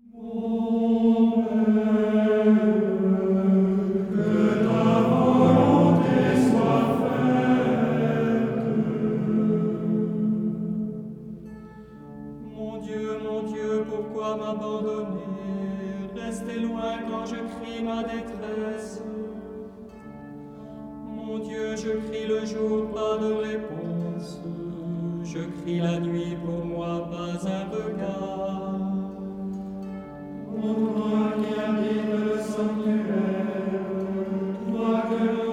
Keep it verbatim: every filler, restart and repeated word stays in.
Pourquoi m'abandonner, rester loin quand je crie ma détresse? Mon Dieu, je crie le jour, pas de réponse. Je crie la nuit, pour moi, pas un regard. Ô toi qui habites le sanctuaire, toi que